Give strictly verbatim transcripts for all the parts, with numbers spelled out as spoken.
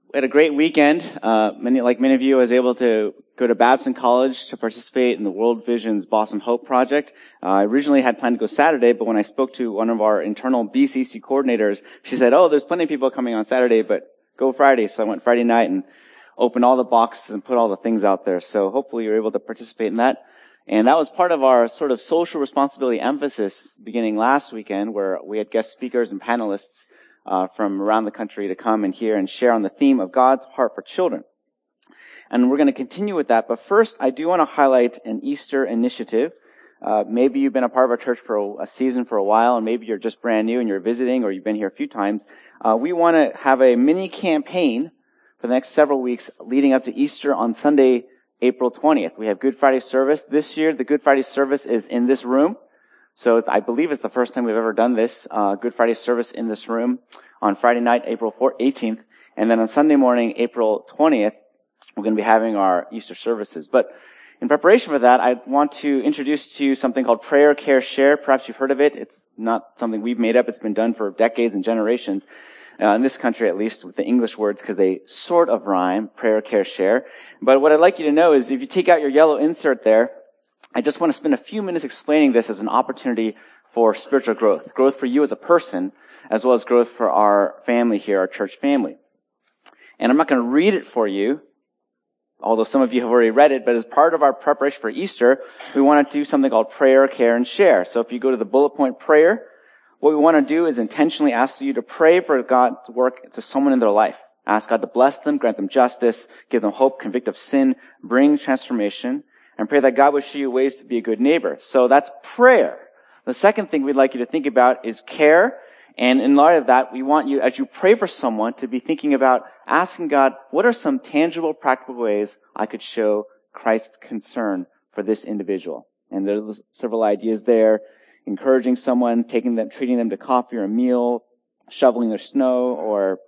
We had a great weekend. Uh, many, like many of you, I was able to go to Babson College to participate in the World Vision's Blossom Hope project. Uh, I originally had planned to go Saturday, but when I spoke to one of our internal B C C coordinators, she said, oh, there's plenty of people coming on Saturday, but go Friday. So I went Friday night and opened all the boxes and put all the things out there. So hopefully you're able to participate in that. And that was part of our sort of social responsibility emphasis beginning last weekend, where we had guest speakers and panelists Uh, from around the country to come and hear and share on the theme of God's heart for children. And we're going to continue with that. But first, I do want to highlight an Easter initiative. Uh, maybe you've been a part of our church for a, a season for a while, and maybe you're just brand new and you're visiting, or you've been here a few times. Uh, we want to have a mini campaign for the next several weeks leading up to Easter on Sunday, April twentieth. We have Good Friday service. This year, the Good Friday service is in this room. So I believe it's the first time we've ever done this, uh, Good Friday service in this room on Friday night, April eighteenth. And then on Sunday morning, April twentieth, we're going to be having our Easter services. But in preparation for that, I want to introduce to you something called Prayer, Care, Share. Perhaps you've heard of it. It's not something we've made up. It's been done for decades and generations, uh, in this country at least, with the English words, because they sort of rhyme, Prayer, Care, Share. But what I'd like you to know is if you take out your yellow insert there, I just want to spend a few minutes explaining this as an opportunity for spiritual growth. Growth for you as a person, as well as growth for our family here, our church family. And I'm not going to read it for you, although some of you have already read it, but as part of our preparation for Easter, we want to do something called Prayer, Care, and Share. So if you go to the bullet point prayer, what we want to do is intentionally ask you to pray for God to work to someone in their life. Ask God to bless them, grant them justice, give them hope, convict of sin, bring transformation, and pray that God would show you ways to be a good neighbor. So that's prayer. The second thing we'd like you to think about is care. And in light of that, we want you, as you pray for someone, to be thinking about asking God, what are some tangible, practical ways I could show Christ's concern for this individual? And there's several ideas there. Encouraging someone, taking them, treating them to coffee or a meal, shoveling their snow, or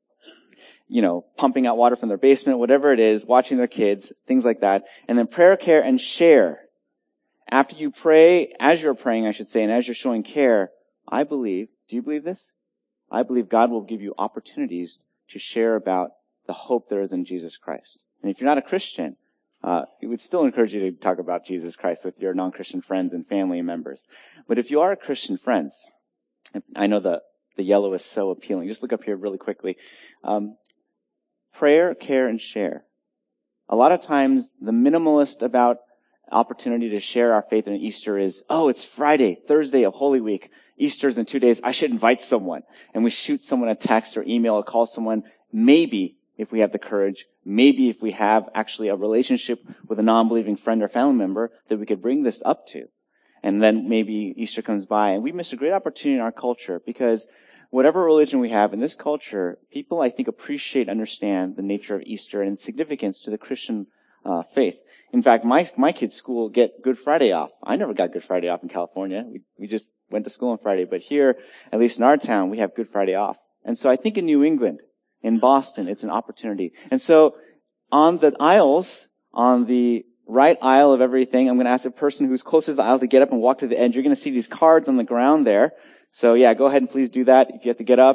you know, pumping out water from their basement, whatever it is, watching their kids, things like that. And then prayer, care, and share. After you pray, as you're praying, I should say, and as you're showing care, I believe, do you believe this? I believe God will give you opportunities to share about the hope there is in Jesus Christ. And if you're not a Christian, uh, we would still encourage you to talk about Jesus Christ with your non-Christian friends and family members. But if you are a Christian friends, I know the, the yellow is so appealing. Just look up here really quickly. Um, Prayer, care, and share. A lot of times, the minimalist about opportunity to share our faith in Easter is, oh, it's Friday, Thursday of Holy Week. Easter's in two days. I should invite someone. And we shoot someone a text or email or call someone. Maybe, if we have the courage, maybe if we have actually a relationship with a non-believing friend or family member that we could bring this up to. And then maybe Easter comes by and we miss a great opportunity in our culture because whatever religion we have in this culture, people, I think, appreciate, understand the nature of Easter and its significance to the Christian uh, faith. In fact, my my kids' school get Good Friday off. I never got Good Friday off in California. We we just went to school on Friday. But here, at least in our town, we have Good Friday off. And so I think in New England, in Boston, it's an opportunity. And so on the aisles, on the right aisle of everything, I'm going to ask a person who's closest to the aisle to get up and walk to the edge. You're going to see these cards on the ground there. So yeah, go ahead and please do that. If you have to get up,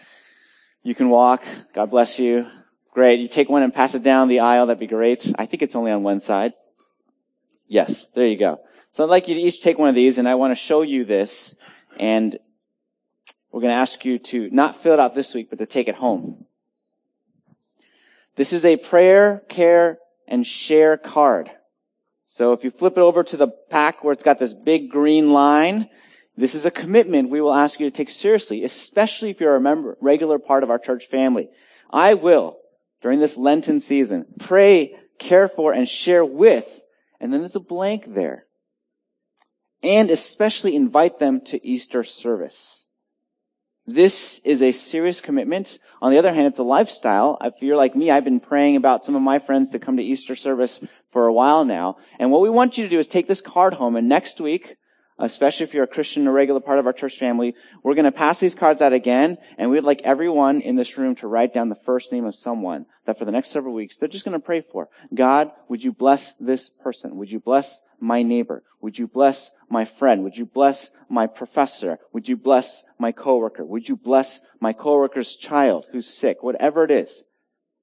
you can walk. God bless you. Great. You take one and pass it down the aisle. That'd be great. I think it's only on one side. Yes, there you go. So I'd like you to each take one of these, and I want to show you this. And we're going to ask you to not fill it out this week, but to take it home. This is a prayer, care, and share card. So if you flip it over to the pack where it's got this big green line, this is a commitment we will ask you to take seriously, especially if you're a member, regular part of our church family. I will, during this Lenten season, pray, care for, and share with, and then there's a blank there. And especially invite them to Easter service. This is a serious commitment. On the other hand, it's a lifestyle. If you're like me, I've been praying about some of my friends to come to Easter service for a while now. And what we want you to do is take this card home, and next week, especially if you're a Christian, a regular part of our church family, we're going to pass these cards out again, and we'd like everyone in this room to write down the first name of someone that for the next several weeks, they're just going to pray for. God, would you bless this person? Would you bless my neighbor? Would you bless my friend? Would you bless my professor? Would you bless my coworker? Would you bless my coworker's child who's sick? Whatever it is.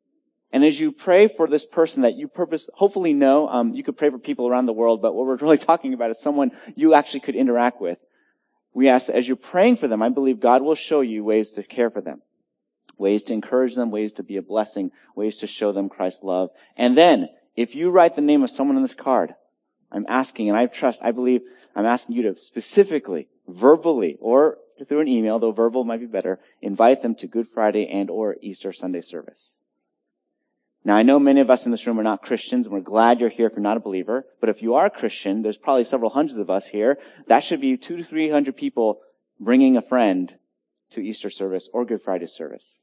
And as you pray for this person that you purpose, hopefully know, um, you could pray for people around the world, but what we're really talking about is someone you actually could interact with. We ask that as you're praying for them, I believe God will show you ways to care for them, ways to encourage them, ways to be a blessing, ways to show them Christ's love. And then, if you write the name of someone on this card, I'm asking, and I trust, I believe, I'm asking you to specifically, verbally, or through an email, though verbal might be better, invite them to Good Friday and or Easter Sunday service. Now, I know many of us in this room are not Christians, and we're glad you're here if you're not a believer. But if you are a Christian, there's probably several hundreds of us here. That should be two to three hundred people bringing a friend to Easter service or Good Friday service.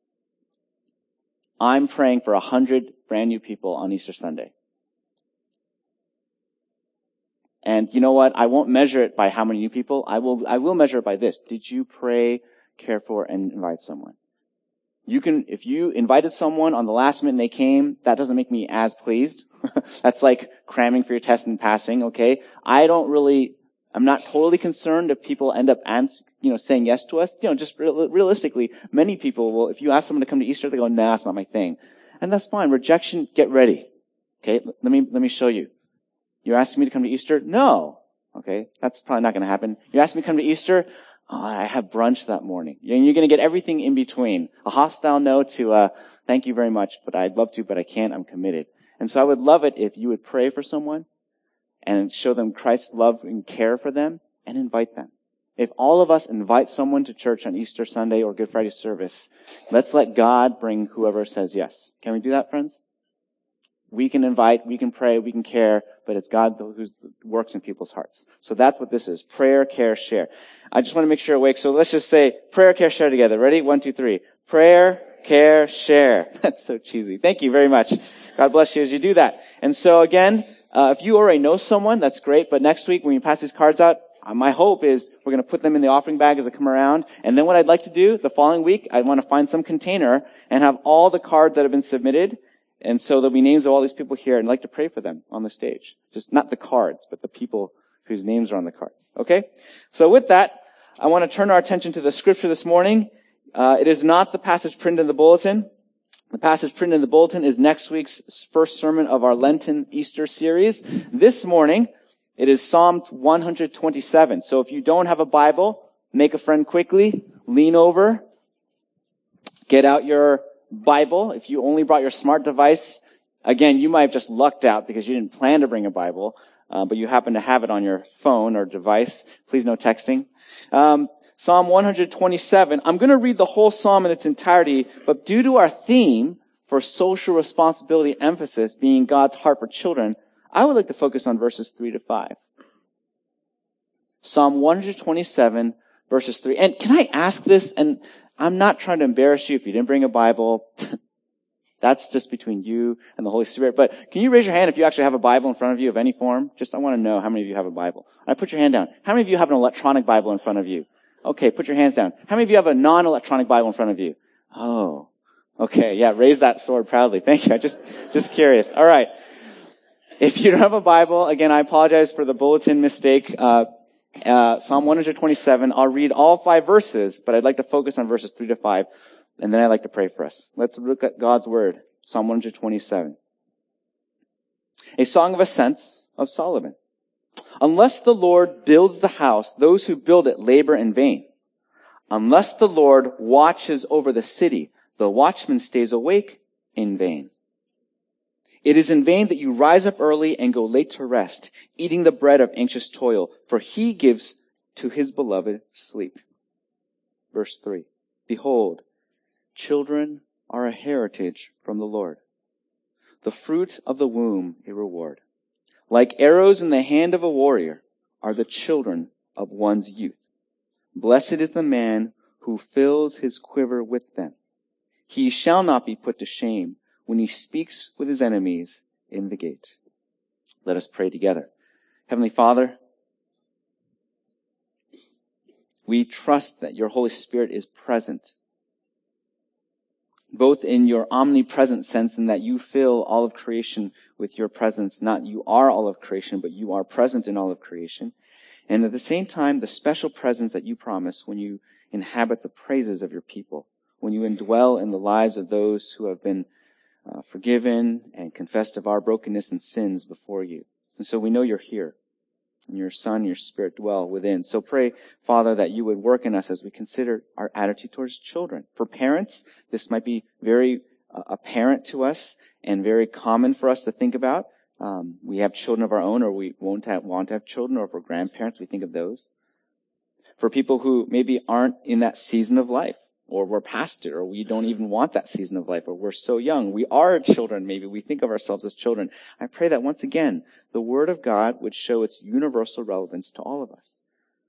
I'm praying for a hundred brand new people on Easter Sunday. And you know what? I won't measure it by how many new people. I will, I will measure it by this. Did you pray, care for, and invite someone? You can, if you invited someone on the last minute and they came, that doesn't make me as pleased. That's like cramming for your test and passing, okay? I don't really, I'm not totally concerned if people end up, ans- you know, saying yes to us. You know, just real, realistically, many people will, if you ask someone to come to Easter, they go, nah, that's not my thing. And that's fine. Rejection, get ready. Okay? Let me, let me show you. You're asking me to come to Easter? No. Okay? That's probably not going to happen. You're asking me to come to Easter? Oh, I have brunch that morning. And you're going to get everything in between. A hostile no to, uh, thank you very much, but I'd love to, but I can't, I'm committed. And so I would love it if you would pray for someone and show them Christ's love and care for them and invite them. If all of us invite someone to church on Easter Sunday or Good Friday service, let's let God bring whoever says yes. Can we do that, friends? We can invite, we can pray, we can care, but it's God who works in people's hearts. So that's what this is. Prayer, care, share. I just want to make sure you're awake. So let's just say prayer, care, share together. Ready? One, two, three. Prayer, care, share. That's so cheesy. Thank you very much. God bless you as you do that. And so again, uh, if you already know someone, that's great. But next week when you pass these cards out, uh, my hope is we're going to put them in the offering bag as they come around. And then what I'd like to do the following week, I want to find some container and have all the cards that have been submitted. And so there'll be names of all these people here, and I'd like to pray for them on the stage. Just not the cards, but the people whose names are on the cards. Okay? So with that, I want to turn our attention to the scripture this morning. Uh, it is not the passage printed in the bulletin. The passage printed in the bulletin is next week's first sermon of our Lenten Easter series. This morning, it is Psalm one twenty-seven. So if you don't have a Bible, make a friend quickly, lean over, get out your Bible. If you only brought your smart device, again, you might have just lucked out because you didn't plan to bring a Bible, uh, but you happen to have it on your phone or device. Please no texting. Um, Psalm one twenty-seven. I'm going to read the whole psalm in its entirety, but due to our theme for social responsibility emphasis being God's heart for children, I would like to focus on verses three to five. Psalm one twenty-seven, verses three. And can I ask this? And I'm not trying to embarrass you if you didn't bring a Bible. That's just between you and the Holy Spirit. But can you raise your hand if you actually have a Bible in front of you of any form? Just, I want to know how many of you have a Bible. All right, put your hand down. How many of you have an electronic Bible in front of you? Okay, put your hands down. How many of you have a non-electronic Bible in front of you? Oh, okay, yeah, raise that sword proudly. Thank you. I just, just curious. All right. If you don't have a Bible, again, I apologize for the bulletin mistake. Uh, Uh, Psalm one twenty-seven. I'll read all five verses, but I'd like to focus on verses three to five, and then I'd like to pray for us. Let's look at God's word. Psalm one twenty-seven. A song of ascents of Solomon. Unless the Lord builds the house, those who build it labor in vain. Unless the Lord watches over the city, the watchman stays awake in vain. It is in vain that you rise up early and go late to rest, eating the bread of anxious toil, for he gives to his beloved sleep. Verse three. Behold, children are a heritage from the Lord, the fruit of the womb a reward. Like arrows in the hand of a warrior are the children of one's youth. Blessed is the man who fills his quiver with them. He shall not be put to shame when he speaks with his enemies in the gate. Let us pray together. Heavenly Father, we trust that your Holy Spirit is present, both in your omnipresent sense in that you fill all of creation with your presence. Not you are all of creation, but you are present in all of creation. And at the same time, the special presence that you promise when you inhabit the praises of your people, when you indwell in the lives of those who have been uh, forgiven and confessed of our brokenness and sins before you. And so we know you're here. And your Son, your Spirit dwell within. So pray, Father, that you would work in us as we consider our attitude towards children. For parents, this might be very uh, apparent to us and very common for us to think about. Um, we have children of our own, or we won't have, want to have children, or if we're grandparents, we think of those. For people who maybe aren't in that season of life, or we're past it, or we don't even want that season of life, or we're so young. We are children, maybe. We think of ourselves as children. I pray that once again, the Word of God would show its universal relevance to all of us.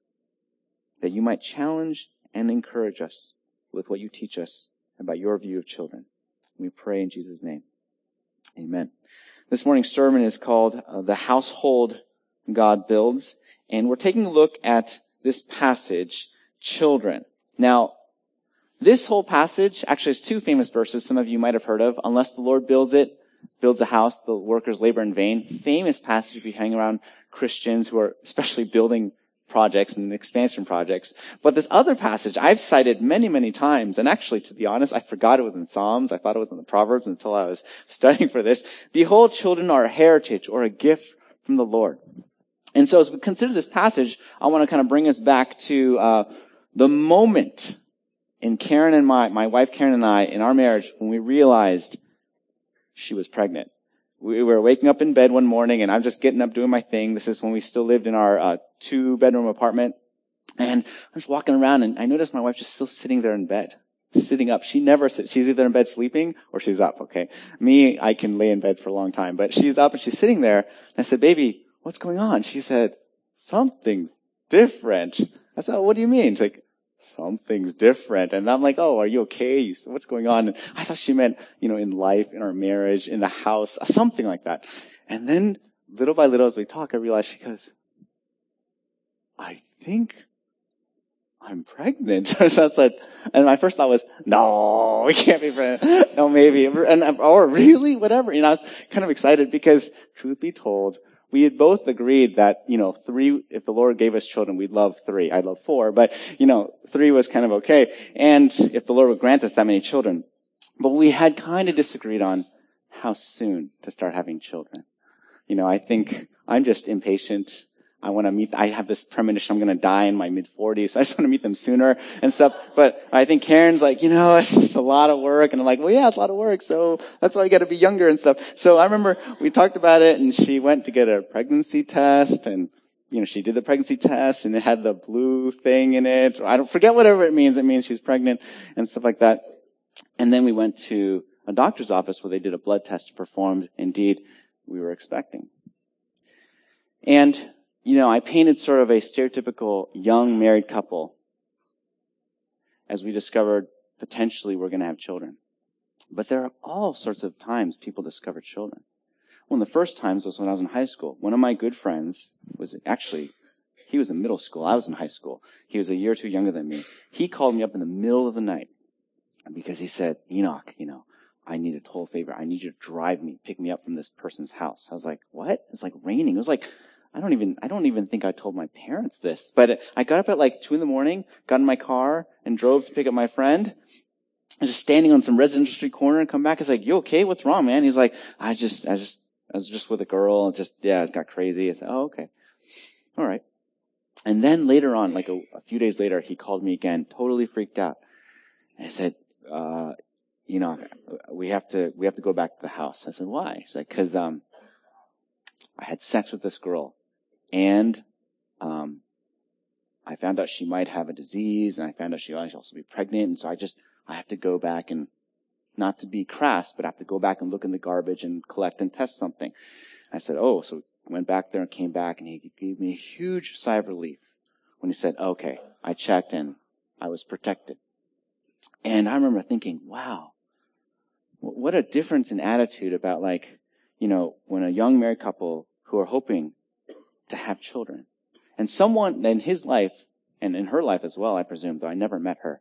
That you might challenge and encourage us with what you teach us about your view of children. We pray in Jesus' name. Amen. This morning's sermon is called uh, The Household God Builds, and we're taking a look at this passage, children. Now, this whole passage actually has two famous verses some of you might have heard of. Unless the Lord builds it, builds a house, the workers labor in vain. Famous passage if you hang around Christians who are especially building projects and expansion projects. But this other passage I've cited many, many times. And actually, to be honest, I forgot it was in Psalms. I thought it was in the Proverbs until I was studying for this. Behold, children are a heritage or a gift from the Lord. And so as we consider this passage, I want to kind of bring us back to uh the moment in Karen and my, my wife Karen and I, in our marriage, when we realized she was pregnant. We were waking up in bed one morning, and I'm just getting up doing my thing. This is when we still lived in our uh, two-bedroom apartment. And I'm just walking around, and I noticed my wife just still sitting there in bed, sitting up. She never sits. She's either in bed sleeping or she's up, okay? Me, I can lay in bed for a long time. But she's up, and she's sitting there. And I said, baby, what's going on? She said, something's different. I said, oh, what do you mean? She's like, something's different. And I'm like, oh, are you okay? You, what's going on? And I thought she meant, you know, in life, in our marriage, in the house, something like that. And then little by little as we talk, I realized she goes, I think I'm pregnant. So I said, and my first thought was, no, we can't be pregnant. No, maybe. And, or really, whatever. You know, I was kind of excited because truth be told, we had both agreed that, you know, three, if the Lord gave us children, we'd love three. I'd love four, but, you know, three was kind of okay. And if the Lord would grant us that many children. But we had kind of disagreed on how soon to start having children. You know, I think I'm just impatient. I want to meet, I have this premonition I'm going to die in my mid forties, so I just want to meet them sooner and stuff. But I think Karen's like, you know, it's just a lot of work. And I'm like, well, yeah, it's a lot of work, so that's why you got to be younger and stuff. So I remember we talked about it, and she went to get a pregnancy test, and, you know, she did the pregnancy test, and it had the blue thing in it. I don't forget whatever it means. It means she's pregnant and stuff like that. And then we went to a doctor's office where they did a blood test performed. Indeed, we were expecting. And you know, I painted sort of a stereotypical young married couple as we discovered potentially we're going to have children. But there are all sorts of times people discover children. One of the first times was when I was in high school. One of my good friends was actually, he was in middle school. I was in high school. He was a year or two younger than me. He called me up in the middle of the night because he said, Enoch, you know, I need a total favor. I need you to drive me, pick me up from this person's house. I was like, what? It's like raining. It was like, I don't even, I don't even think I told my parents this, but I got up at like two in the morning, got in my car and drove to pick up my friend. I was just standing on some residential street corner and come back. I was like, you okay? What's wrong, man? He's like, I just, I just, I was just with a girl. Just, yeah, it got crazy. I said, oh, okay. All right. And then later on, like a, a few days later, he called me again, totally freaked out. And I said, uh, you know, we have to, we have to go back to the house. I said, why? He's like, cause, um, I had sex with this girl. And um I found out she might have a disease, and I found out she might also be pregnant, and so I just, I have to go back and, not to be crass, but I have to go back and look in the garbage and collect and test something. I said, oh, so I went back there and came back, and he gave me a huge sigh of relief when he said, okay, I checked and I was protected. And I remember thinking, wow, what a difference in attitude about, like, you know, when a young married couple who are hoping to have children. And someone in his life, and in her life as well, I presume, though I never met her,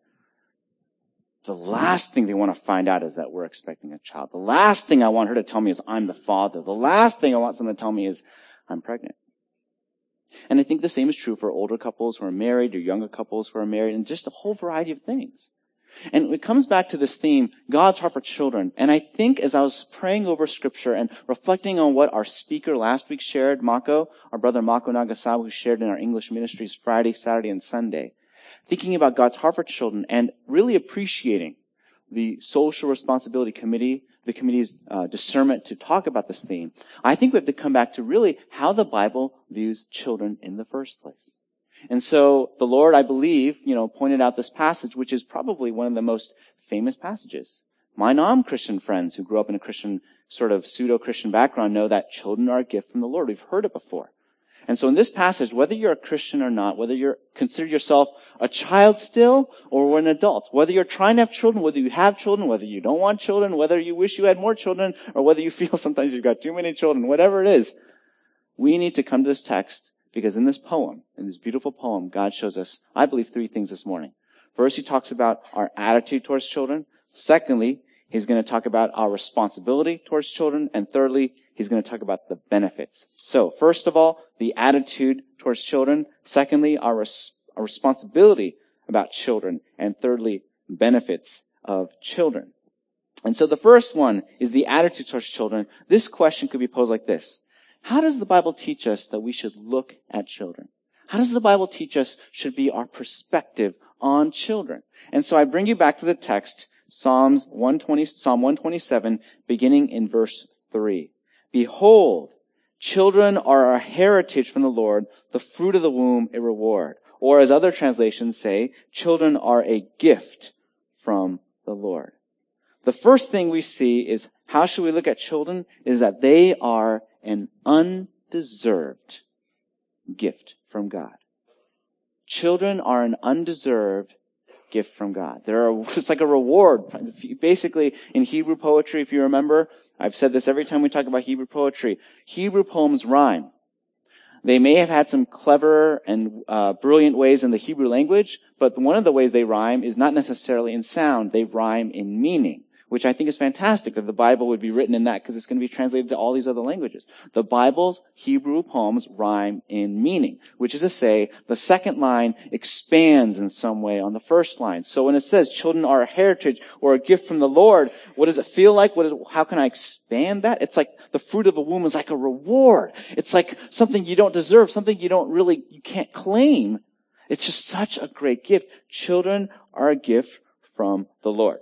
the last thing they want to find out is that we're expecting a child. The last thing I want her to tell me is I'm the father. The last thing I want someone to tell me is I'm pregnant. And I think the same is true for older couples who are married or younger couples who are married, and just a whole variety of things. And it comes back to this theme, God's heart for children. And I think as I was praying over scripture and reflecting on what our speaker last week shared, Mako, our brother Mako Nagasawa, who shared in our English ministries Friday, Saturday, and Sunday, thinking about God's heart for children and really appreciating the Social Responsibility Committee, the committee's uh, discernment to talk about this theme, I think we have to come back to really how the Bible views children in the first place. And so the Lord, I believe, you know, pointed out this passage, which is probably one of the most famous passages. My non-Christian friends who grew up in a Christian, sort of pseudo-Christian background know that children are a gift from the Lord. We've heard it before. And so in this passage, whether you're a Christian or not, whether you're consider yourself a child still or an adult, whether you're trying to have children, whether you have children, whether you don't want children, whether you wish you had more children, or whether you feel sometimes you've got too many children, whatever it is, we need to come to this text. Because in this poem, in this beautiful poem, God shows us, I believe, three things this morning. First, he talks about our attitude towards children. Secondly, he's going to talk about our responsibility towards children. And thirdly, he's going to talk about the benefits. So, first of all, the attitude towards children. Secondly, our, res- our responsibility about children. And thirdly, benefits of children. And so the first one is the attitude towards children. This question could be posed like this. How does the Bible teach us that we should look at children? How does the Bible teach us should be our perspective on children? And so I bring you back to the text, Psalms one twenty, Psalm one twenty-seven, beginning in verse three. Behold, children are a heritage from the Lord, the fruit of the womb a reward. Or as other translations say, children are a gift from the Lord. The first thing we see is how should we look at children is that they are an undeserved gift from God. Children are an undeserved gift from God. They're a, it's like a reward. Basically, in Hebrew poetry, if you remember, I've said this every time we talk about Hebrew poetry, Hebrew poems rhyme. They may have had some clever and uh, brilliant ways in the Hebrew language, but one of the ways they rhyme is not necessarily in sound. They rhyme in meaning, which I think is fantastic that the Bible would be written in that because it's going to be translated to all these other languages. The Bible's Hebrew poems rhyme in meaning, which is to say the second line expands in some way on the first line. So when it says children are a heritage or a gift from the Lord, what does it feel like? What is, how can I expand that? It's like the fruit of a womb is like a reward. It's like something you don't deserve, something you don't really, you can't claim. It's just such a great gift. Children are a gift from the Lord.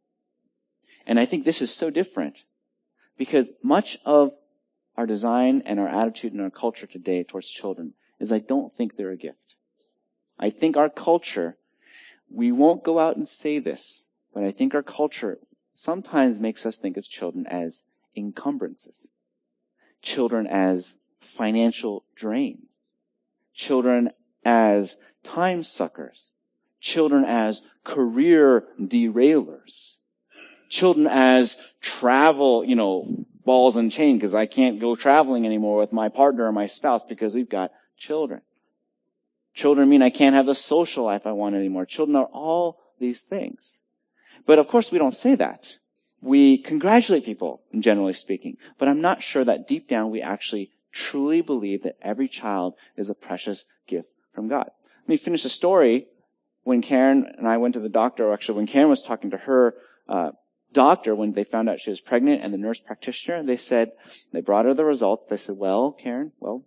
And I think this is so different because much of our design and our attitude and our culture today towards children is I don't think they're a gift. I think our culture, we won't go out and say this, but I think our culture sometimes makes us think of children as encumbrances, children as financial drains, children as time suckers, children as career derailers. Children as travel, you know, balls and chain because I can't go traveling anymore with my partner or my spouse because we've got children. Children mean I can't have the social life I want anymore. Children are all these things. But of course we don't say that. We congratulate people, generally speaking. But I'm not sure that deep down we actually truly believe that every child is a precious gift from God. Let me finish the story. When Karen and I went to the doctor, or actually when Karen was talking to her, uh, doctor, when they found out she was pregnant and the nurse practitioner, they said, they brought her the results. They said, well, Karen, well,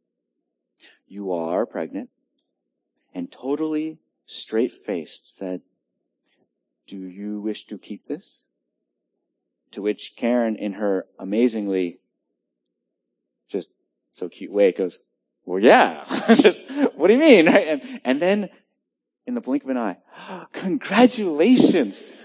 you are pregnant. And totally straight-faced said, do you wish to keep this? To which Karen, in her amazingly just so cute way, goes, well, yeah. What do you mean? Right? And, and then in the blink of an eye, congratulations.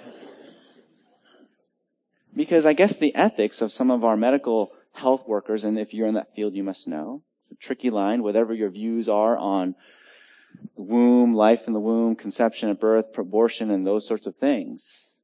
Because I guess the ethics of some of our medical health workers, and if you're in that field, you must know, it's a tricky line, whatever your views are on the womb, life in the womb, conception at birth, abortion, and those sorts of things.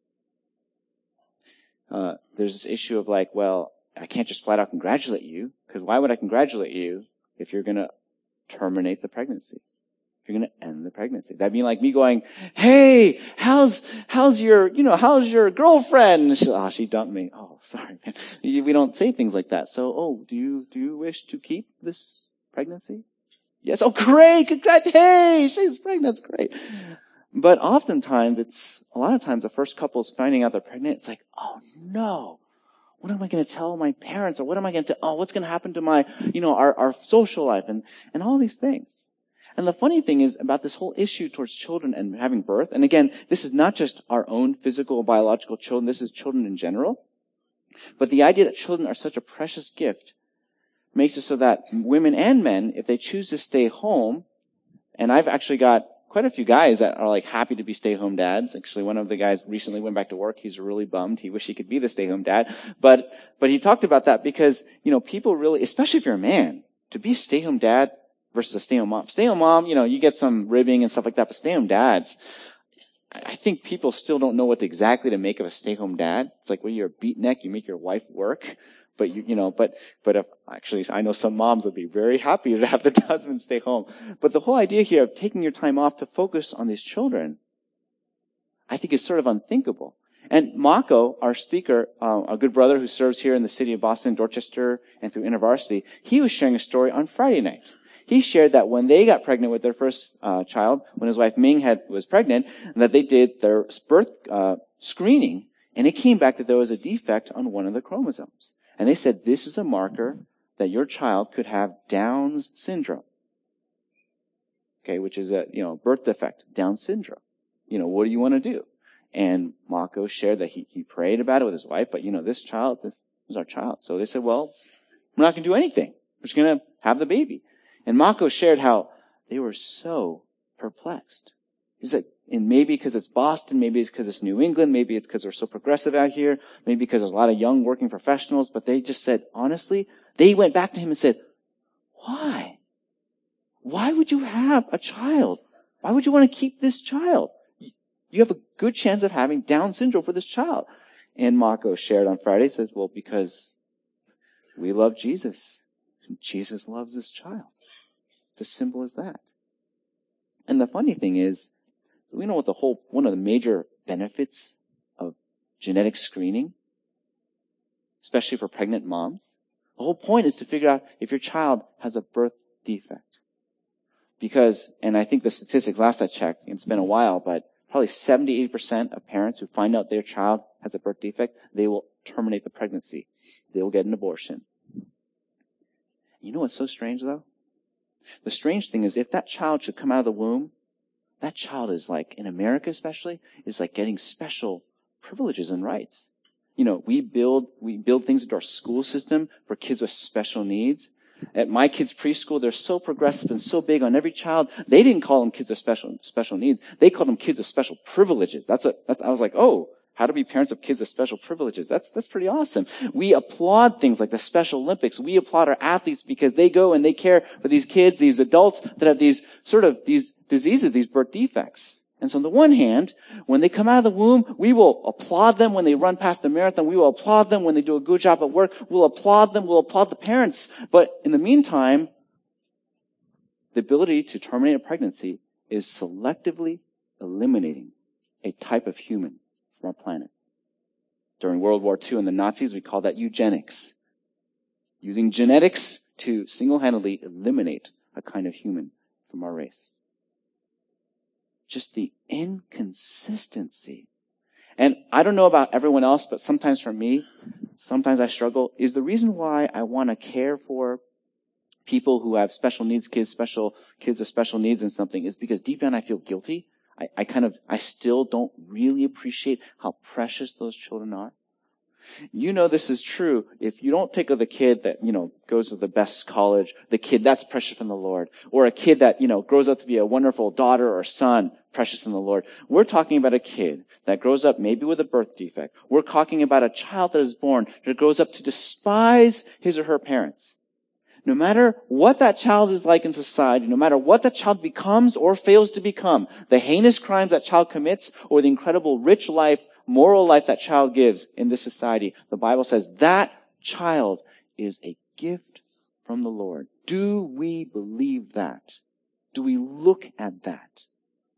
Uh, there's this issue of like, well, I can't just flat out congratulate you, because why would I congratulate you if you're going to terminate the pregnancy? You're going to end the pregnancy. That'd be like me going, hey, how's, how's your, you know, how's your girlfriend? And she, oh, she dumped me. Oh, sorry, man. We don't say things like that. So, oh, do you, do you wish to keep this pregnancy? Yes. Oh, great. Congrats. Hey, she's pregnant. That's great. But oftentimes, it's, a lot of times the first couple's finding out they're pregnant, it's like, oh no, what am I going to tell my parents? Or what am I going to, oh, what's going to happen to my, you know, our, our social life and, and all these things. And the funny thing is about this whole issue towards children and having birth, and again, this is not just our own physical, biological children, this is children in general. But the idea that children are such a precious gift makes it so that women and men, if they choose to stay home, and I've actually got quite a few guys that are like happy to be stay-home dads. Actually, one of the guys recently went back to work. He's really bummed. He wished he could be the stay-home dad. But, but he talked about that because, you know, people really, especially if you're a man, to be a stay-home dad versus a stay-home mom. Stay-home mom, you know, you get some ribbing and stuff like that, but stay-home dads, I think people still don't know what exactly to make of a stay-home dad. It's like, well, you're a beatnik, you make your wife work. But you, you know, but, but if, actually, I know some moms would be very happy to have the husband stay home. But the whole idea here of taking your time off to focus on these children, I think is sort of unthinkable. And Mako, our speaker, uh, a good brother who serves here in the city of Boston, Dorchester, and through InterVarsity, he was sharing a story on Friday night. He shared that when they got pregnant with their first uh, child, when his wife Ming had was pregnant, that they did their birth uh, screening, and it came back that there was a defect on one of the chromosomes. And they said, this is a marker that your child could have Down's syndrome. Okay, which is a, you know, birth defect, Down syndrome. You know, what do you want to do? And Mako shared that he, he prayed about it with his wife, but you know, this child, this is our child. So they said, well, we're not going to do anything. We're just going to have the baby. And Mako shared how they were so perplexed. He said, and maybe because it's Boston, maybe it's because it's New England, maybe it's because we're so progressive out here, maybe because there's a lot of young working professionals, but they just said, honestly, they went back to him and said, why? Why would you have a child? Why would you want to keep this child? You have a good chance of having Down syndrome for this child. And Mako shared on Friday, says, well, because we love Jesus. And Jesus loves this child. It's as simple as that. And the funny thing is, we know what the whole, one of the major benefits of genetic screening, especially for pregnant moms. The whole point is to figure out if your child has a birth defect. Because, and I think the statistics last I checked, it's been a while, but probably seventy to eighty percent of parents who find out their child has a birth defect, they will terminate the pregnancy. They will get an abortion. You know what's so strange though? The strange thing is if that child should come out of the womb, that child is like, in America especially, is like getting special privileges and rights. You know, we build, we build things into our school system for kids with special needs. At my kids' preschool, they're so progressive and so big on every child. They didn't call them kids with special, special needs. They called them kids with special privileges. That's what, that's, I was like, oh, how to be parents of kids with special privileges. That's, that's pretty awesome. We applaud things like the Special Olympics. We applaud our athletes because they go and they care for these kids, these adults that have these sort of, these diseases, these birth defects. And so on the one hand, when they come out of the womb, we will applaud them when they run past a marathon. We will applaud them when they do a good job at work. We'll applaud them. We'll applaud the parents. But in the meantime, the ability to terminate a pregnancy is selectively eliminating a type of human from our planet. During World War Two and the Nazis, we called that eugenics. Using genetics to single-handedly eliminate a kind of human from our race. Just the inconsistency. And I don't know about everyone else, but sometimes for me, sometimes I struggle, is the reason why I want to care for people who have special needs kids, special kids with special needs and something, is because deep down I feel guilty. I, I kind of, I still don't really appreciate how precious those children are. You know this is true if you don't take of the kid that, you know, goes to the best college, the kid that's precious from the Lord, or a kid that, you know, grows up to be a wonderful daughter or son, precious from the Lord. We're talking about a kid that grows up maybe with a birth defect. We're talking about a child that is born that grows up to despise his or her parents. No matter what that child is like in society, no matter what that child becomes or fails to become, the heinous crimes that child commits or the incredible rich life, moral life that child gives in this society, the Bible says that child is a gift from the Lord. Do we believe that? Do we look at that?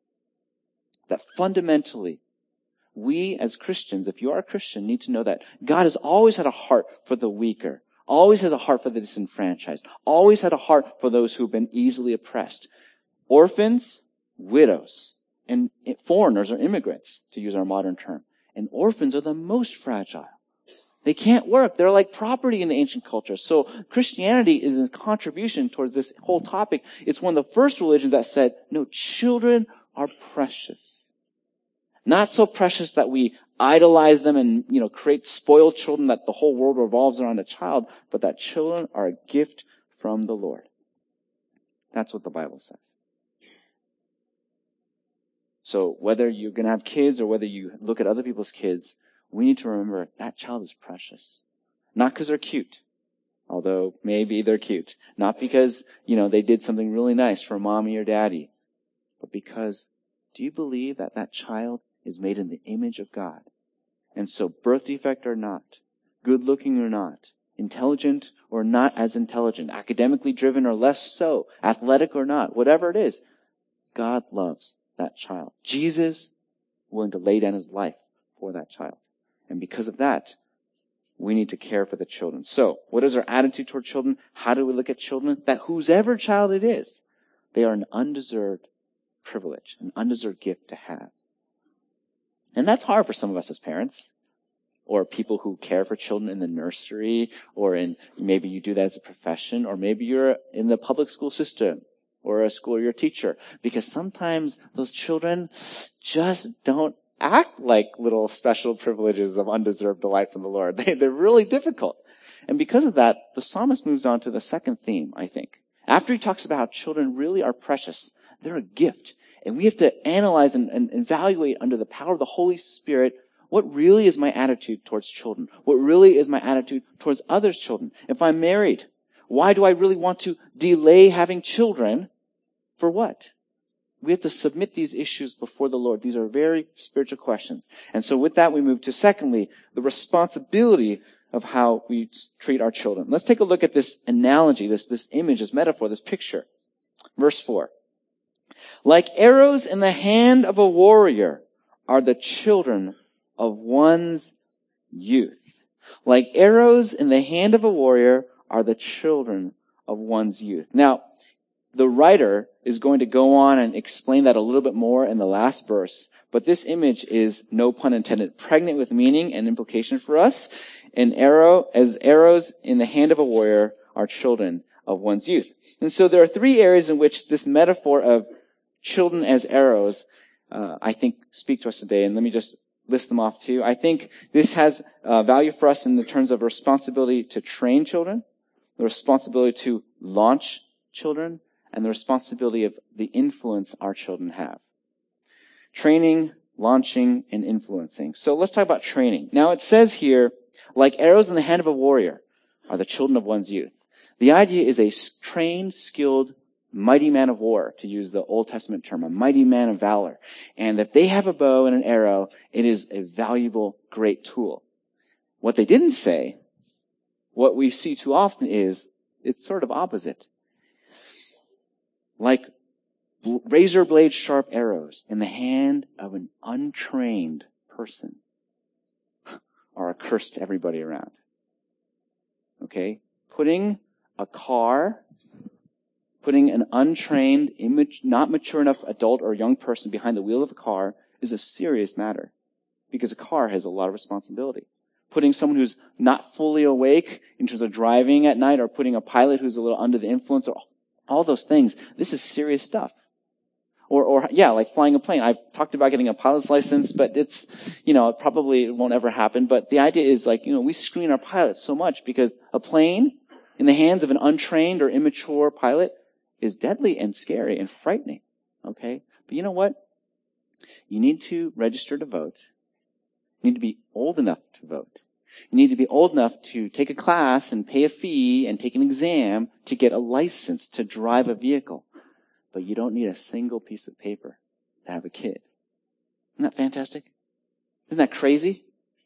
That fundamentally, we as Christians, if you are a Christian, need to know that God has always had a heart for the weaker, always has a heart for the disenfranchised, always had a heart for those who have been easily oppressed. Orphans, widows, and foreigners or immigrants, to use our modern term. And orphans are the most fragile. They can't work. They're like property in the ancient culture. So Christianity is a contribution towards this whole topic. It's one of the first religions that said, no, children are precious. Not so precious that we idolize them and, you know, create spoiled children that the whole world revolves around a child, but that children are a gift from the Lord. That's what the Bible says. So whether you're going to have kids or whether you look at other people's kids, we need to remember that child is precious. Not because they're cute, although maybe they're cute. Not because, you know, they did something really nice for mommy or daddy, but because do you believe that that child is made in the image of God? And so birth defect or not, good looking or not, intelligent or not as intelligent, academically driven or less so, athletic or not, whatever it is, God loves that child. Jesus willing to lay down his life for that child. And because of that, we need to care for the children. So, what is our attitude toward children? How do we look at children? That whosever child it is, they are an undeserved privilege, an undeserved gift to have. And that's hard for some of us as parents, or people who care for children in the nursery, or in, maybe you do that as a profession, or maybe you're in the public school system, or a school, or you're a teacher, because sometimes those children just don't act like little special privileges of undeserved delight from the Lord. They, they're really difficult. And because of that, the psalmist moves on to the second theme, I think. After he talks about how children really are precious, they're a gift. And we have to analyze and, and evaluate under the power of the Holy Spirit what really is my attitude towards children. What really is my attitude towards others' children. If I'm married, why do I really want to delay having children? For what? We have to submit these issues before the Lord. These are very spiritual questions. And so with that, we move to, secondly, the responsibility of how we treat our children. Let's take a look at this analogy, this, this image, this metaphor, this picture. Verse four. Like arrows in the hand of a warrior are the children of one's youth. Like arrows in the hand of a warrior are the children of one's youth. Now, the writer is going to go on and explain that a little bit more in the last verse. But this image is, no pun intended, pregnant with meaning and implication for us. An arrow, as arrows in the hand of a warrior are children of one's youth. And so there are three areas in which this metaphor of children as arrows, uh, I think, speak to us today. And let me just list them off too. I think this has uh, value for us in the terms of responsibility to train children, the responsibility to launch children, and the responsibility of the influence our children have. Training, launching, and influencing. So let's talk about training. Now it says here, like arrows in the hand of a warrior are the children of one's youth. The idea is a trained, skilled, mighty man of war, to use the Old Testament term, a mighty man of valor. And if they have a bow and an arrow, it is a valuable, great tool. What they didn't say, what we see too often is, it's sort of opposite. Like razor blade sharp arrows in the hand of an untrained person are a curse to everybody around. Okay? Putting a car, putting an untrained, image, not mature enough adult or young person behind the wheel of a car is a serious matter, because a car has a lot of responsibility. Putting someone who's not fully awake in terms of driving at night, or putting a pilot who's a little under the influence, or all those things, this is serious stuff. Or, or, yeah, like flying a plane. I've talked about getting a pilot's license, but it's, you know, it probably won't ever happen. But the idea is, like, you know, we screen our pilots so much because a plane in the hands of an untrained or immature pilot is deadly and scary and frightening. Okay? But you know what? You need to register to vote. You need to be old enough to vote. You need to be old enough to take a class and pay a fee and take an exam to get a license to drive a vehicle. But you don't need a single piece of paper to have a kid. Isn't that fantastic? Isn't that crazy?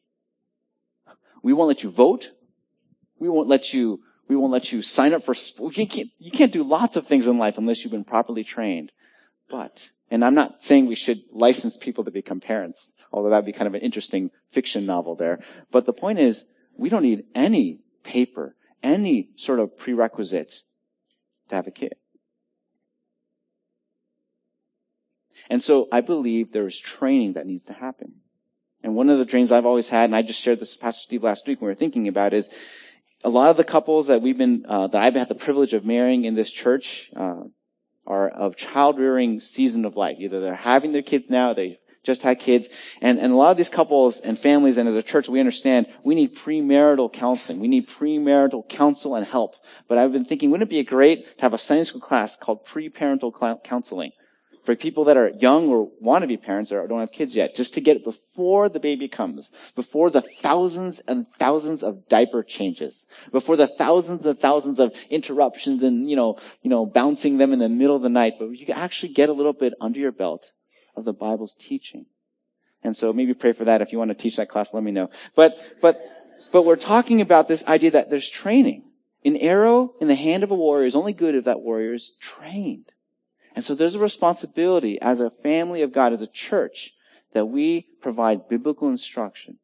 We won't let you vote. We won't let you, we won't let you sign up for, you can't, you can't do lots of things in life unless you've been properly trained. But, and I'm not saying we should license people to become parents, although that'd be kind of an interesting fiction novel there. But the point is, we don't need any paper, any sort of prerequisite to have a kid. And so I believe there is training that needs to happen. And one of the dreams I've always had, and I just shared this with Pastor Steve last week when we were thinking about, is a lot of the couples that we've been, uh, that I've had the privilege of marrying in this church, uh, are of child-rearing season of life. Either they're having their kids now, they just had kids, and, and a lot of these couples and families, and as a church, we understand we need premarital counseling. We need premarital counsel and help. But I've been thinking, wouldn't it be great to have a Sunday school class called pre-parental counseling for people that are young or want to be parents or don't have kids yet, just to get it before the baby comes, before the thousands and thousands of diaper changes, before the thousands and thousands of interruptions and, you know, you know, bouncing them in the middle of the night. But you can actually get a little bit under your belt of the Bible's teaching. And so maybe pray for that. If you want to teach that class, let me know. But, but, but we're talking about this idea that there's training. An arrow in the hand of a warrior is only good if that warrior is trained. And so there's a responsibility as a family of God, as a church, that we provide biblical instruction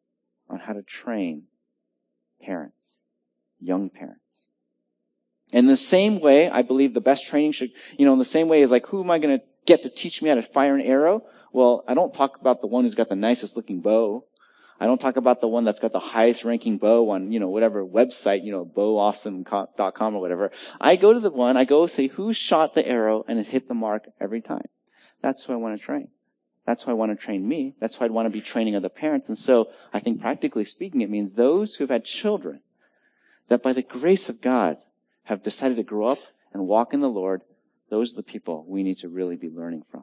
on how to train parents, young parents. In the same way, I believe the best training should, you know, in the same way as like, who am I going to get to teach me how to fire an arrow? Well, I don't talk about the one who's got the nicest looking bow. I don't talk about the one that's got the highest ranking bow on, you know, whatever website, you know, bow awesome dot com or whatever. I go to the one, I go say, who shot the arrow and it hit the mark every time? That's who I want to train. That's who I want to train me. That's who I'd want to be training other parents. And so I think practically speaking, it means those who've had children that by the grace of God have decided to grow up and walk in the Lord, those are the people we need to really be learning from.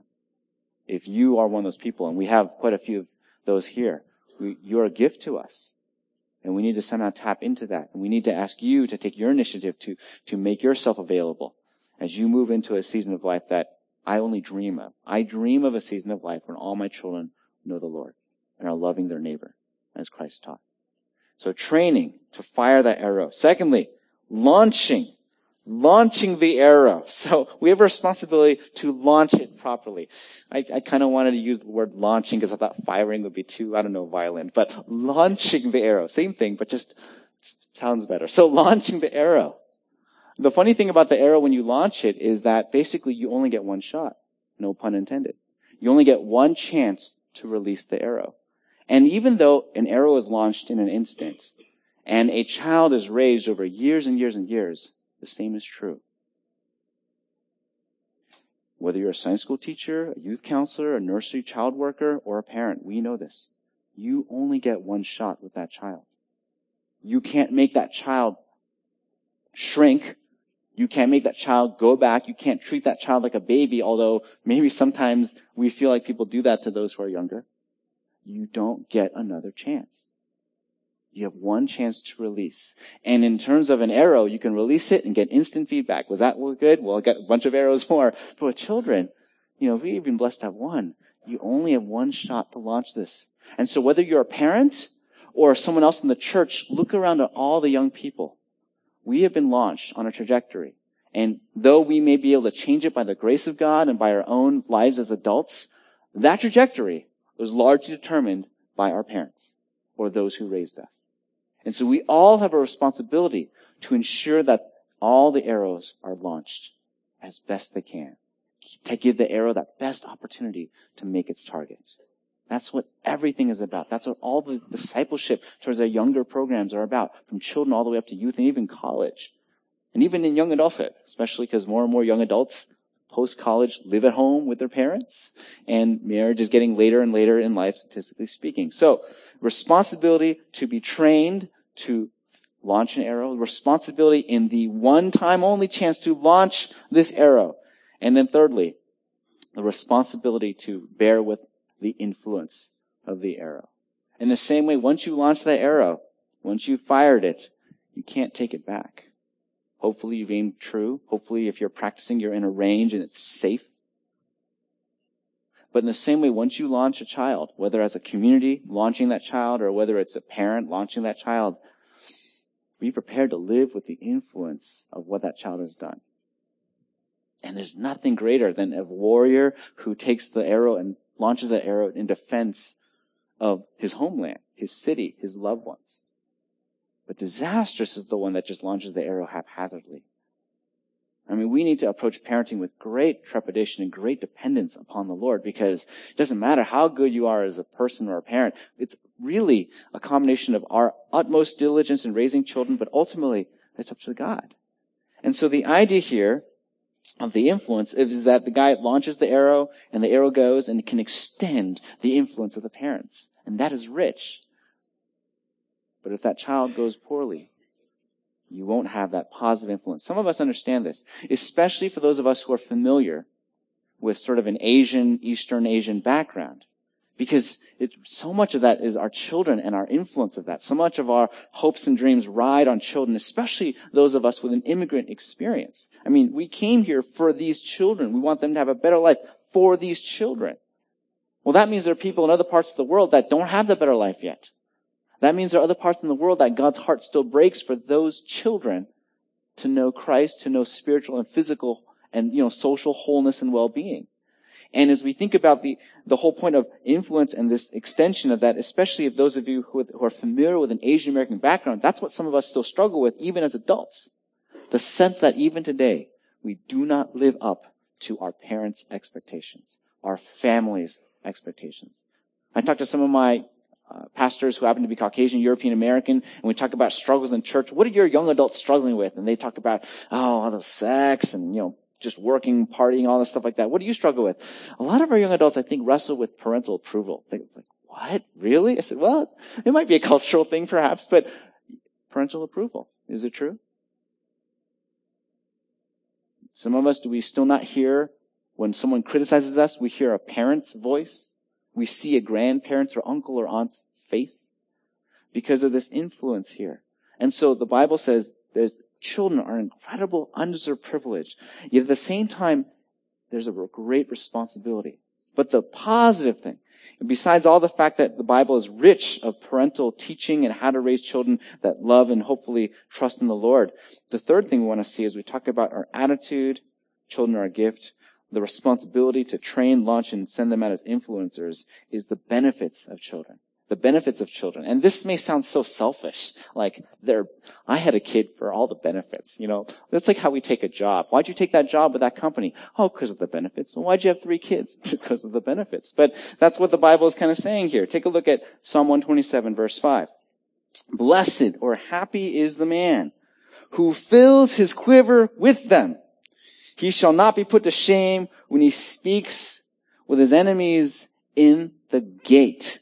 If you are one of those people, and we have quite a few of those here, We, you're a gift to us. And we need to somehow tap into that. And we need to ask you to take your initiative to, to make yourself available as you move into a season of life that I only dream of. I dream of a season of life when all my children know the Lord and are loving their neighbor, as Christ taught. So training to fire that arrow. Secondly, launching. Launching the arrow. So we have a responsibility to launch it properly. I, I kind of wanted to use the word launching because I thought firing would be too, I don't know, violent. But launching the arrow, same thing, but just sounds better. So launching the arrow. The funny thing about the arrow when you launch it is that basically you only get one shot. No pun intended. You only get one chance to release the arrow. And even though an arrow is launched in an instant and a child is raised over years and years and years, the same is true. Whether you're a Sunday school teacher, a youth counselor, a nursery child worker, or a parent, we know this. You only get one shot with that child. You can't make that child shrink. You can't make that child go back. You can't treat that child like a baby, although maybe sometimes we feel like people do that to those who are younger. You don't get another chance. You have one chance to release. And in terms of an arrow, you can release it and get instant feedback. Was that good? Well, I got a bunch of arrows more. But with children, you know, we've been blessed to have one. You only have one shot to launch this. And so whether you're a parent or someone else in the church, look around at all the young people. We have been launched on a trajectory. And though we may be able to change it by the grace of God and by our own lives as adults, that trajectory was largely determined by our parents or those who raised us. And so we all have a responsibility to ensure that all the arrows are launched as best they can, to give the arrow that best opportunity to make its target. That's what everything is about. That's what all the discipleship towards our younger programs are about, from children all the way up to youth and even college. And even in young adulthood, especially because more and more young adults post-college live at home with their parents, and marriage is getting later and later in life, statistically speaking. So, responsibility to be trained to launch an arrow, responsibility in the one time only chance to launch this arrow. And then thirdly, the responsibility to bear with the influence of the arrow. In the same way, once you launch that arrow, once you've fired it, you can't take it back. Hopefully you've aimed true. Hopefully if you're practicing, you're in a range and it's safe. But in the same way, once you launch a child, whether as a community launching that child or whether it's a parent launching that child, be prepared to live with the influence of what that child has done. And there's nothing greater than a warrior who takes the arrow and launches the arrow in defense of his homeland, his city, his loved ones. But disastrous is the one that just launches the arrow haphazardly. I mean, we need to approach parenting with great trepidation and great dependence upon the Lord, because it doesn't matter how good you are as a person or a parent. It's really a combination of our utmost diligence in raising children, but ultimately it's up to God. And so the idea here of the influence is that the guy launches the arrow and the arrow goes and it can extend the influence of the parents. And that is rich. But if that child goes poorly, you won't have that positive influence. Some of us understand this, especially for those of us who are familiar with sort of an Asian, Eastern Asian background. Because it, so much of that is our children and our influence of that. So much of our hopes and dreams ride on children, especially those of us with an immigrant experience. I mean, we came here for these children. We want them to have a better life for these children. Well, that means there are people in other parts of the world that don't have the better life yet. That means there are other parts in the world that God's heart still breaks for those children to know Christ, to know spiritual and physical and, you know, social wholeness and well-being. And as we think about the, the whole point of influence and this extension of that, especially if those of you who, who are familiar with an Asian American background, that's what some of us still struggle with, even as adults. The sense that even today, we do not live up to our parents' expectations, our families' expectations. I talked to some of my uh, pastors who happen to be Caucasian, European American, and we talk about struggles in church. What are your young adults struggling with? And they talk about, oh, all the sex and, you know, just working, partying, all this stuff like that. What do you struggle with? A lot of our young adults, I think, wrestle with parental approval. They think, like, what? Really? I said, well, it might be a cultural thing perhaps, but parental approval. Is it true? Some of us, do we still not hear when someone criticizes us, we hear a parent's voice? We see a grandparent's or uncle or aunt's face because of this influence here. And so the Bible says there's children are an incredible undeserved privilege. Yet at the same time, there's a great responsibility. But the positive thing, besides all the fact that the Bible is rich of parental teaching and how to raise children that love and hopefully trust in the Lord, the third thing we want to see as we talk about our attitude, children are a gift, the responsibility to train, launch, and send them out as influencers is the benefits of children. The benefits of children. And this may sound so selfish. Like, they're, I had a kid for all the benefits, you know. That's like how we take a job. Why'd you take that job with that company? Oh, because of the benefits. Well, why'd you have three kids? Because of the benefits. But that's what the Bible is kind of saying here. Take a look at Psalm one twenty-seven, verse five. Blessed or happy is the man who fills his quiver with them. He shall not be put to shame when he speaks with his enemies in the gate.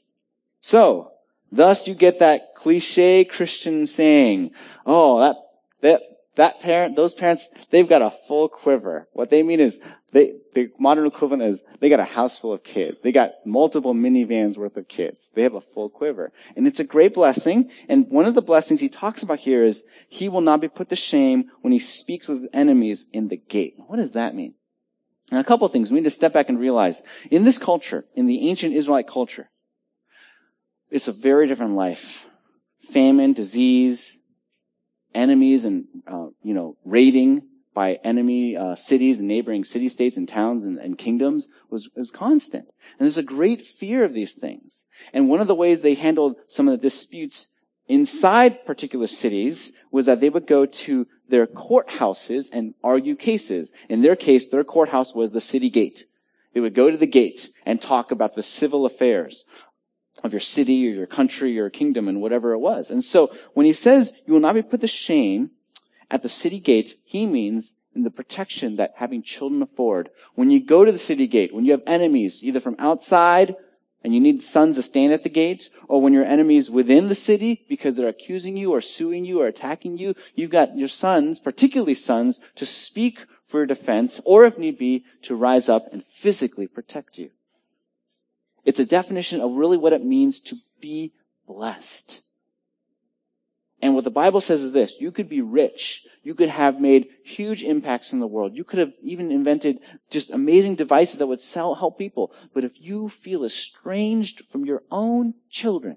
So, thus you get that cliche Christian saying, oh, that, that, that parent, those parents, they've got a full quiver. What they mean is, they, the modern equivalent is, they got a house full of kids. They got multiple minivans worth of kids. They have a full quiver. And it's a great blessing. And one of the blessings he talks about here is, he will not be put to shame when he speaks with enemies in the gate. What does that mean? And a couple of things we need to step back and realize. In this culture, in the ancient Israelite culture, it's a very different life. Famine, disease, enemies, and, uh, you know, raiding by enemy uh, cities and neighboring city-states and towns and, and kingdoms was, was constant. And there's a great fear of these things. And one of the ways they handled some of the disputes inside particular cities was that they would go to their courthouses and argue cases. In their case, their courthouse was the city gate. They would go to the gate and talk about the civil affairs of your city or your country or kingdom and whatever it was. And so when he says you will not be put to shame at the city gate, he means in the protection that having children afford. When you go to the city gate, when you have enemies, either from outside and you need sons to stand at the gate, or when your enemies within the city because they're accusing you or suing you or attacking you, you've got your sons, particularly sons, to speak for your defense, or if need be, to rise up and physically protect you. It's a definition of really what it means to be blessed. And what the Bible says is this: you could be rich. You could have made huge impacts in the world. You could have even invented just amazing devices that would sell, help people. But if you feel estranged from your own children,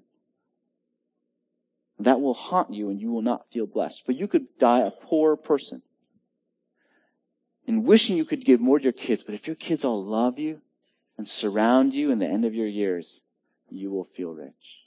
that will haunt you and you will not feel blessed. But you could die a poor person and wishing you could give more to your kids. But if your kids all love you and surround you in the end of your years, you will feel rich.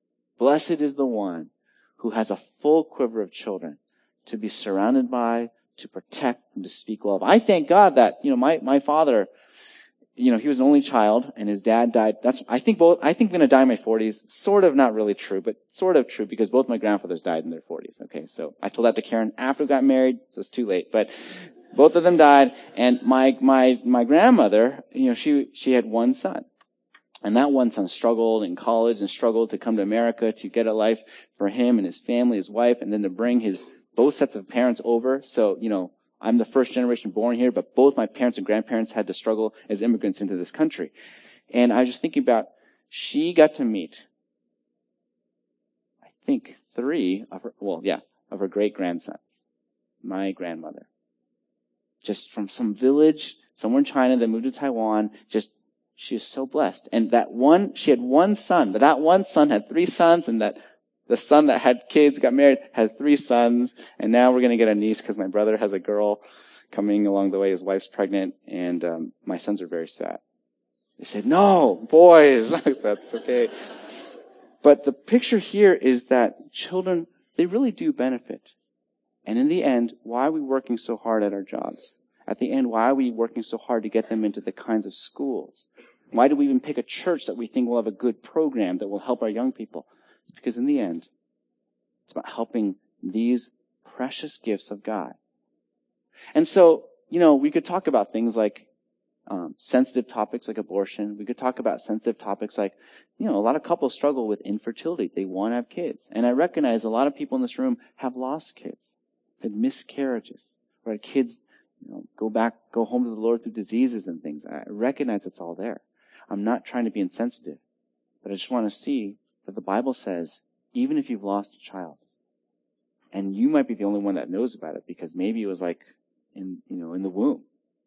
Blessed is the one who has a full quiver of children to be surrounded by, to protect, and to speak love. I thank God that, you know, my, my father, you know, he was an only child and his dad died. That's, I think both, I think I'm going to die in my forties. Sort of not really true, but sort of true because both my grandfathers died in their forties. Okay. So I told that to Karen after we got married. So it's too late, but both of them died. And my, my, my grandmother, you know, she, she had one son. And that one son struggled in college and struggled to come to America to get a life for him and his family, his wife, and then to bring his both sets of parents over. So, you know, I'm the first generation born here, but both my parents and grandparents had to struggle as immigrants into this country. And I was just thinking about, she got to meet, I think, three of her, well, yeah, of her great-grandsons. My grandmother. Just from some village somewhere in China that moved to Taiwan, just she was so blessed. And that one, she had one son, but that one son had three sons, and that the son that had kids, got married, had three sons. And now we're going to get a niece because my brother has a girl coming along the way. His wife's pregnant, and um, my sons are very sad. They said, no, boys. That's okay. But the picture here is that children, they really do benefit. And in the end, why are we working so hard at our jobs? At the end, why are we working so hard to get them into the kinds of schools? Why do we even pick a church that we think will have a good program that will help our young people? It's because in the end, it's about helping these precious gifts of God. And so, you know, we could talk about things like um, sensitive topics like abortion. We could talk about sensitive topics like, you know, a lot of couples struggle with infertility. They want to have kids. And I recognize a lot of people in this room have lost kids, had miscarriages, or had kids, you know, go back, go home to the Lord through diseases and things. I recognize it's all there. I'm not trying to be insensitive, but I just want to see that the Bible says, even if you've lost a child, and you might be the only one that knows about it because maybe it was like in, you know, in the womb,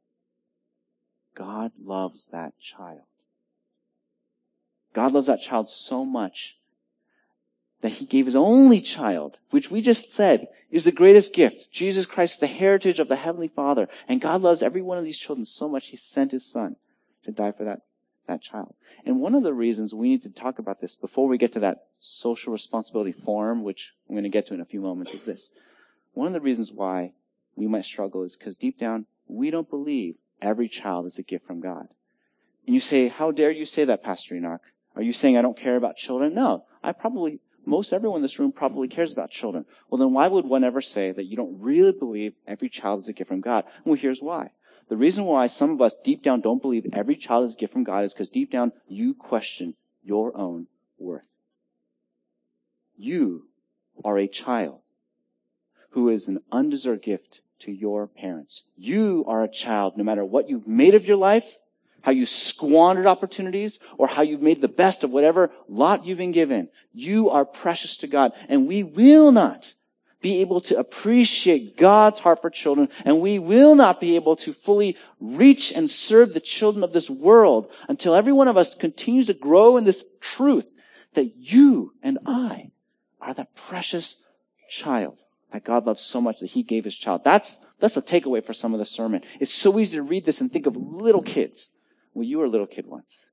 God loves that child. God loves that child so much that he gave his only child, which we just said is the greatest gift. Jesus Christ, the heritage of the Heavenly Father. And God loves every one of these children so much, he sent his son to die for that, that child. And one of the reasons we need to talk about this before we get to that social responsibility form, which I'm going to get to in a few moments, is this. One of the reasons why we might struggle is because deep down, we don't believe every child is a gift from God. And you say, how dare you say that, Pastor Enoch? Are you saying I don't care about children? No, I probably... Most everyone in this room probably cares about children. Well, then why would one ever say that you don't really believe every child is a gift from God? Well, here's why. The reason why some of us deep down don't believe every child is a gift from God is because deep down you question your own worth. You are a child who is an undeserved gift to your parents. You are a child, no matter what you've made of your life, how you squandered opportunities, or how you've made the best of whatever lot you've been given. You are precious to God, and we will not be able to appreciate God's heart for children, and we will not be able to fully reach and serve the children of this world until every one of us continues to grow in this truth that you and I are that precious child that God loves so much that he gave his child. That's, that's the takeaway for some of the sermon. It's so easy to read this and think of little kids. Well, you were a little kid once.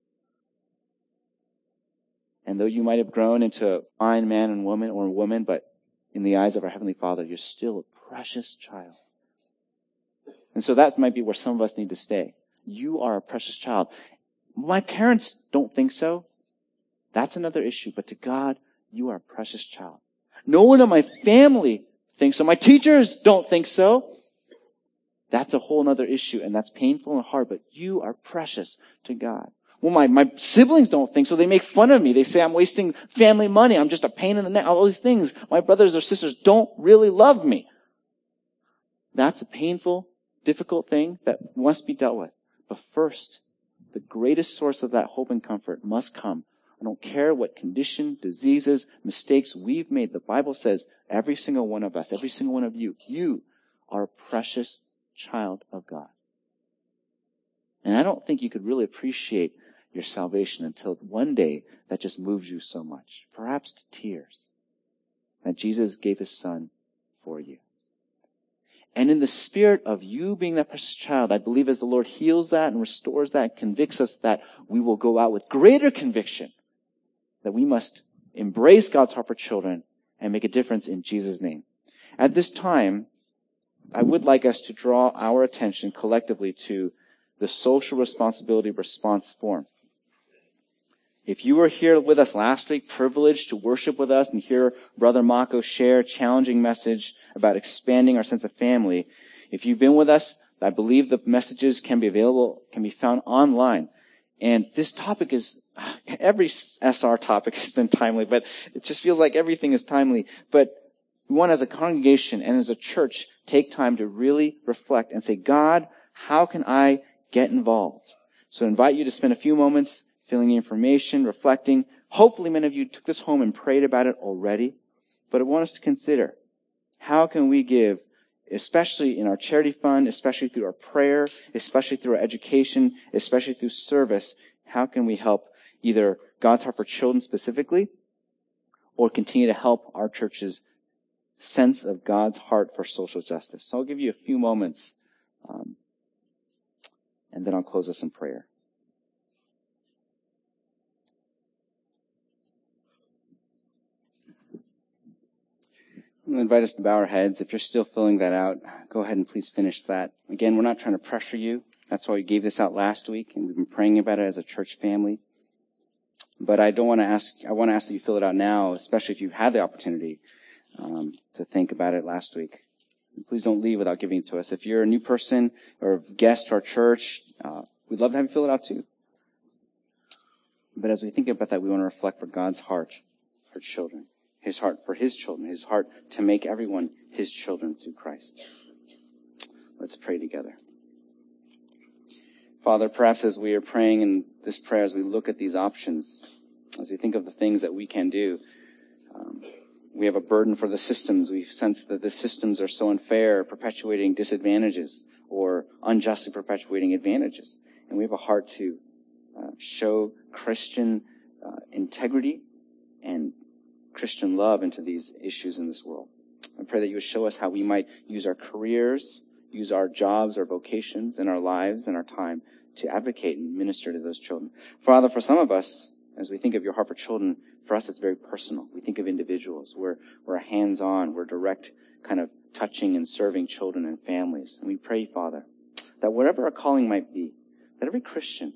And though you might have grown into a fine man and woman or a woman, but in the eyes of our Heavenly Father, you're still a precious child. And so that might be where some of us need to stay. You are a precious child. My parents don't think so. That's another issue. But to God, you are a precious child. No one in my family thinks so. My teachers don't think so. That's a whole other issue, and that's painful and hard, but you are precious to God. Well, my, my siblings don't think so. They make fun of me. They say I'm wasting family money. I'm just a pain in the neck. All these things. My brothers or sisters don't really love me. That's a painful, difficult thing that must be dealt with. But first, the greatest source of that hope and comfort must come. I don't care what condition, diseases, mistakes we've made. The Bible says every single one of us, every single one of you, you are a precious child of God. And I don't think you could really appreciate your salvation until one day that just moves you so much, perhaps to tears, that Jesus gave his son for you. And in the spirit of you being that precious child, I believe as the Lord heals that and restores that, and convicts us, that we will go out with greater conviction that we must embrace God's heart for children and make a difference in Jesus' name. At this time, I would like us to draw our attention collectively to the social responsibility response form. If you were here with us last week, privileged to worship with us and hear Brother Mako share a challenging message about expanding our sense of family, if you've been with us, I believe the messages can be available, can be found online. And this topic is, every S R topic has been timely, but it just feels like everything is timely. But we want, as a congregation and as a church, take time to really reflect and say, God, how can I get involved? So I invite you to spend a few moments filling in information, reflecting. Hopefully many of you took this home and prayed about it already. But I want us to consider, how can we give, especially in our charity fund, especially through our prayer, especially through our education, especially through service, how can we help either God's Heart for Children specifically, or continue to help our church's sense of God's heart for social justice? So I'll give you a few moments, um, and then I'll close us in prayer. I'm going to invite us to bow our heads. If you're still filling that out, go ahead and please finish that. Again, we're not trying to pressure you. That's why we gave this out last week, and we've been praying about it as a church family. But I don't want to ask, I want to ask that you fill it out now, especially if you had the opportunity um, to think about it last week. Please don't leave without giving it to us. If you're a new person or a guest to our church, uh, we'd love to have you fill it out too. But as we think about that, we want to reflect for God's heart for children. His heart for his children, his heart to make everyone his children through Christ. Let's pray together. Father, perhaps as we are praying in this prayer, as we look at these options, as we think of the things that we can do, um, we have a burden for the systems. We sense that the systems are so unfair, perpetuating disadvantages or unjustly perpetuating advantages. And we have a heart to uh, show Christian uh, integrity and Christian love into these issues in this world. I pray that you would show us how we might use our careers, use our jobs, our vocations, and our lives and our time to advocate and minister to those children. Father, for some of us, as we think of your heart for children, for us it's very personal. We think of individuals. We're, we're hands-on. We're direct kind of touching and serving children and families. And we pray, Father, that whatever our calling might be, that every Christian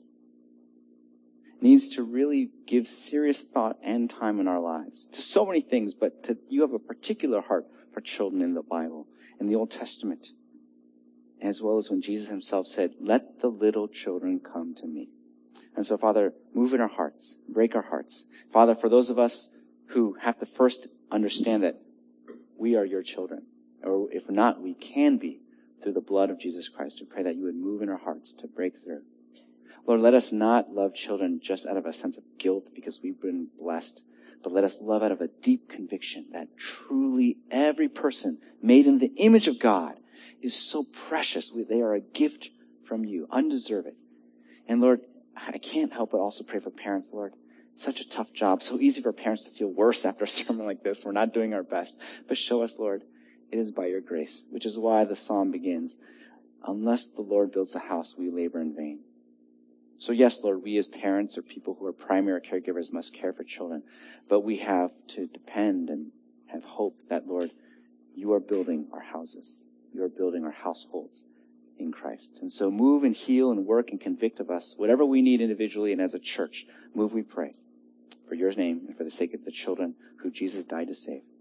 needs to really give serious thought and time in our lives to so many things, but to, you have a particular heart for children in the Bible, in the Old Testament, as well as when Jesus himself said, let the little children come to me. And so, Father, move in our hearts, break our hearts. Father, for those of us who have to first understand that we are your children, or if not, we can be through the blood of Jesus Christ, we pray that you would move in our hearts to break through. Lord, let us not love children just out of a sense of guilt because we've been blessed, but let us love out of a deep conviction that truly every person made in the image of God is so precious. They are a gift from you, undeserved. And Lord, I can't help but also pray for parents, Lord. Such a tough job. So easy for parents to feel worse after a sermon like this. We're not doing our best. But show us, Lord, it is by your grace, which is why the psalm begins, unless the Lord builds the house, we labor in vain. So yes, Lord, we as parents or people who are primary caregivers must care for children, but we have to depend and have hope that, Lord, you are building our houses. You are building our households in Christ. And so move and heal and work and convict of us, whatever we need individually and as a church. Move, we pray, for your name and for the sake of the children who Jesus died to save.